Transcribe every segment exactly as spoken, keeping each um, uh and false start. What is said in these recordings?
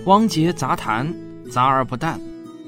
汪杰杂谈，杂而不淡。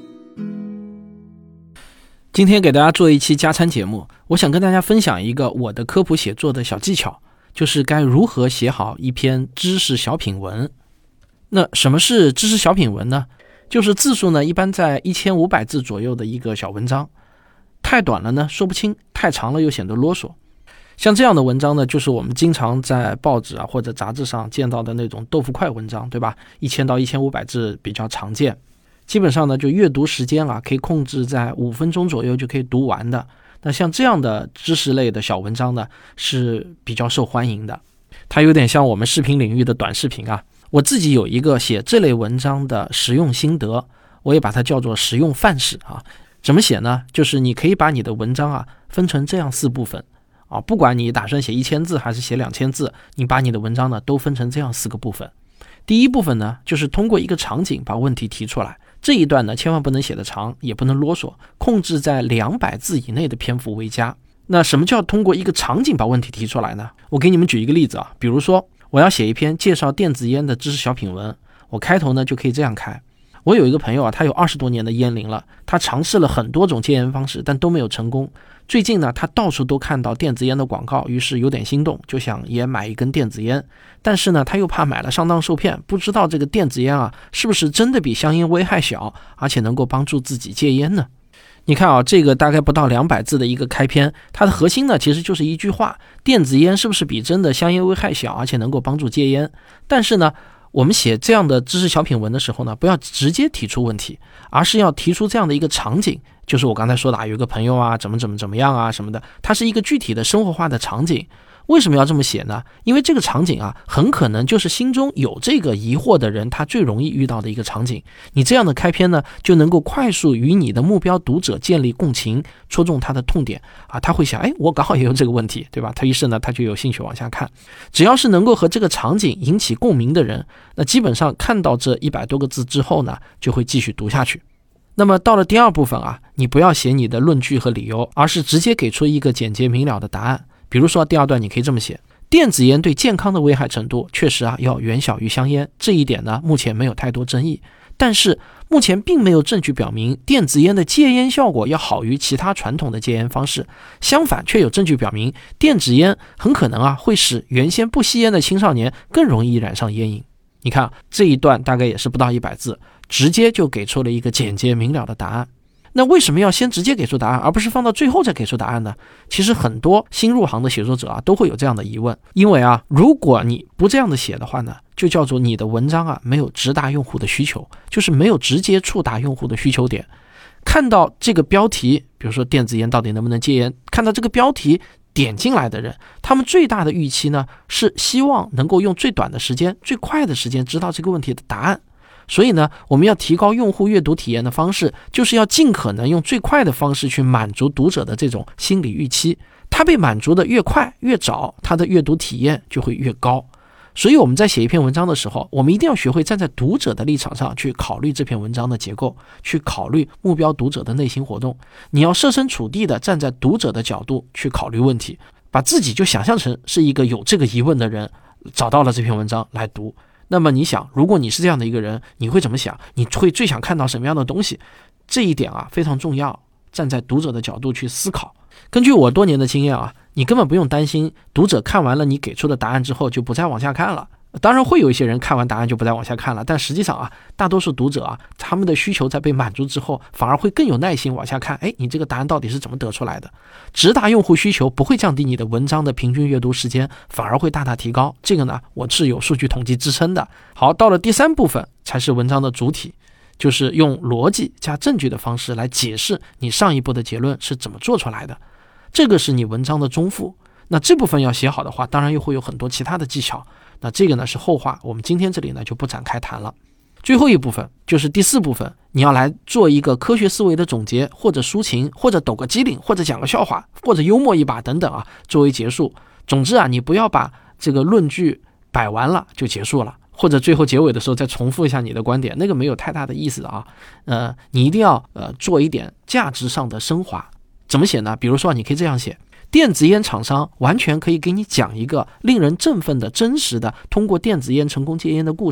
今天给大家做一期加餐节目，我想跟大家分享一个我的科普写作的小技巧，就是该如何写好一篇知识小品文。那什么是知识小品文呢？就是字数呢一般在一千五百字左右的一个小文章，太短了呢说不清，太长了又显得啰嗦。像这样的文章呢，就是我们经常在报纸啊或者杂志上见到的那种豆腐块文章，对吧？一千到一千五百字比较常见。基本上呢，就阅读时间啊，可以控制在五分钟左右就可以读完的。那像这样的知识类的小文章呢，是比较受欢迎的。它有点像我们视频领域的短视频啊。我自己有一个写这类文章的实用心得，我也把它叫做实用范式啊。怎么写呢？就是你可以把你的文章啊分成这样四部分啊，不管你打算写一千字还是写两千字，你把你的文章呢都分成这样四个部分。第一部分呢，就是通过一个场景把问题提出来。这一段呢，千万不能写得长，也不能啰嗦，控制在两百字以内的篇幅为佳。那什么叫通过一个场景把问题提出来呢？我给你们举一个例子啊，比如说我要写一篇介绍电子烟的知识小品文，我开头呢就可以这样开。我有一个朋友啊，他有二十多年的烟龄了，他尝试了很多种戒烟方式，但都没有成功。最近呢，他到处都看到电子烟的广告，于是有点心动，就想也买一根电子烟。但是呢，他又怕买了上当受骗，不知道这个电子烟啊，是不是真的比香烟危害小，而且能够帮助自己戒烟呢？你看啊，这个大概不到两百字的一个开篇，它的核心呢，其实就是一句话：电子烟是不是比真的香烟危害小，而且能够帮助戒烟？但是呢，我们写这样的知识小品文的时候呢，不要直接提出问题，而是要提出这样的一个场景，就是我刚才说的啊，有一个朋友啊，怎么怎么怎么样啊什么的，它是一个具体的生活化的场景。为什么要这么写呢？因为这个场景啊，很可能就是心中有这个疑惑的人他最容易遇到的一个场景。你这样的开篇呢，就能够快速与你的目标读者建立共情，戳中他的痛点啊，他会想，哎，我刚好也有这个问题，对吧？他于是呢，他就有兴趣往下看。只要是能够和这个场景引起共鸣的人，那基本上看到这一百多个字之后呢，就会继续读下去。那么到了第二部分啊，你不要写你的论据和理由，而是直接给出一个简洁明了的答案。比如说第二段你可以这么写：电子烟对健康的危害程度确实啊要远小于香烟，这一点呢目前没有太多争议，但是目前并没有证据表明电子烟的戒烟效果要好于其他传统的戒烟方式，相反却有证据表明电子烟很可能啊会使原先不吸烟的青少年更容易染上烟瘾。你看这一段大概也是不到一百字，直接就给出了一个简洁明了的答案。那为什么要先直接给出答案，而不是放到最后再给出答案呢？其实很多新入行的写作者啊，都会有这样的疑问。因为啊，如果你不这样的写的话呢，就叫做你的文章啊没有直达用户的需求，就是没有直接触达用户的需求点。看到这个标题，比如说电子烟到底能不能戒烟，看到这个标题点进来的人，他们最大的预期呢，是希望能够用最短的时间、最快的时间知道这个问题的答案。所以呢，我们要提高用户阅读体验的方式，就是要尽可能用最快的方式去满足读者的这种心理预期。他被满足的越快越早，他的阅读体验就会越高。所以我们在写一篇文章的时候，我们一定要学会站在读者的立场上去考虑这篇文章的结构，去考虑目标读者的内心活动。你要设身处地的站在读者的角度去考虑问题，把自己就想象成是一个有这个疑问的人，找到了这篇文章来读。那么你想，如果你是这样的一个人，你会怎么想？你会最想看到什么样的东西？这一点啊非常重要，站在读者的角度去思考。根据我多年的经验啊，你根本不用担心读者看完了你给出的答案之后就不再往下看了。当然会有一些人看完答案就不再往下看了，但实际上啊，大多数读者啊，他们的需求在被满足之后，反而会更有耐心往下看。哎，你这个答案到底是怎么得出来的？直达用户需求不会降低你的文章的平均阅读时间，反而会大大提高。这个呢，我是有数据统计支撑的。好，到了第三部分才是文章的主体，就是用逻辑加证据的方式来解释你上一步的结论是怎么做出来的。这个是你文章的中腹。那这部分要写好的话，当然又会有很多其他的技巧。那这个呢是后话，我们今天这里呢就不展开谈了。最后一部分就是第四部分，你要来做一个科学思维的总结，或者抒情，或者抖个机灵，或者讲个笑话，或者幽默一把等等啊，作为结束。总之啊，你不要把这个论据摆完了就结束了，或者最后结尾的时候再重复一下你的观点，那个没有太大的意思啊。呃，你一定要呃做一点价值上的升华。怎么写呢？比如说你可以这样写：电子烟厂商完全可以给你讲一个令人振奋的真实的通过电子烟成功戒烟的故事。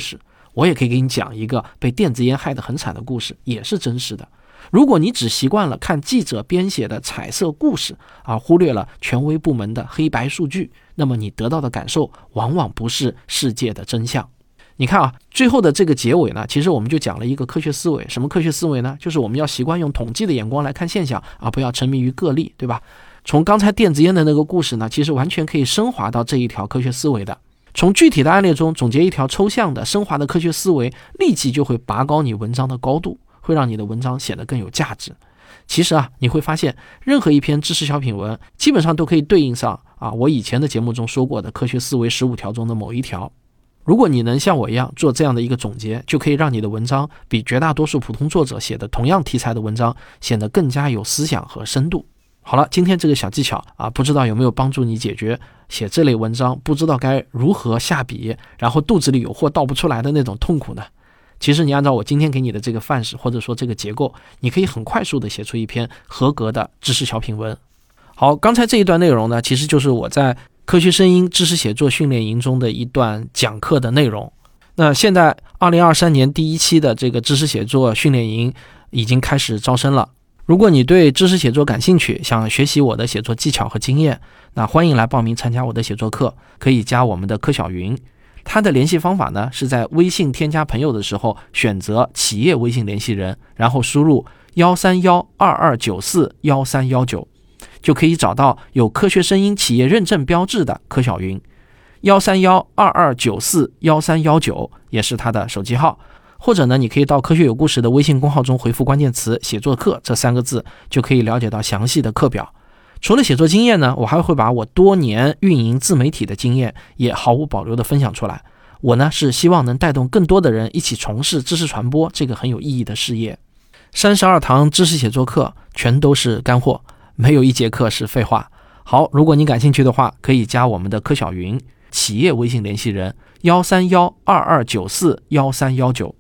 我也可以给你讲一个被电子烟害得很惨的故事，也是真实的。如果你只习惯了看记者编写的彩色故事，而忽略了权威部门的黑白数据，那么你得到的感受往往不是世界的真相。你看啊，最后的这个结尾呢，其实我们就讲了一个科学思维。什么科学思维呢？就是我们要习惯用统计的眼光来看现象，而不要沉迷于个例，对吧？从刚才电子烟的那个故事呢，其实完全可以升华到这一条科学思维的。从具体的案例中总结一条抽象的升华的科学思维，立即就会拔高你文章的高度，会让你的文章显得更有价值。其实啊，你会发现任何一篇知识小品文基本上都可以对应上啊我以前的节目中说过的科学思维十五条中的某一条。如果你能像我一样做这样的一个总结，就可以让你的文章比绝大多数普通作者写的同样题材的文章显得更加有思想和深度。好了，今天这个小技巧啊，不知道有没有帮助你解决写这类文章不知道该如何下笔，然后肚子里有货倒不出来的那种痛苦呢？其实你按照我今天给你的这个范式，或者说这个结构，你可以很快速的写出一篇合格的知识小品文。好，刚才这一段内容呢，其实就是我在科学声音知识写作训练营中的一段讲课的内容。那现在二零二三年第一期的这个知识写作训练营已经开始招生了。如果你对知识写作感兴趣，想学习我的写作技巧和经验，那欢迎来报名参加我的写作课，可以加我们的柯小云。他的联系方法呢，是在微信添加朋友的时候选择企业微信联系人，然后输入一三一二二九四一三一九，就可以找到有科学声音企业认证标志的柯小云。一三一二二九四一三一九也是他的手机号。或者呢，你可以到科学有故事的微信公号中回复关键词写作课这三个字，就可以了解到详细的课表。除了写作经验呢，我还会把我多年运营自媒体的经验也毫无保留的分享出来。我呢是希望能带动更多的人一起从事知识传播这个很有意义的事业。三十二堂知识写作课全都是干货，没有一节课是废话。好，如果你感兴趣的话，可以加我们的柯小云企业微信联系人一三一二二九四一三一九。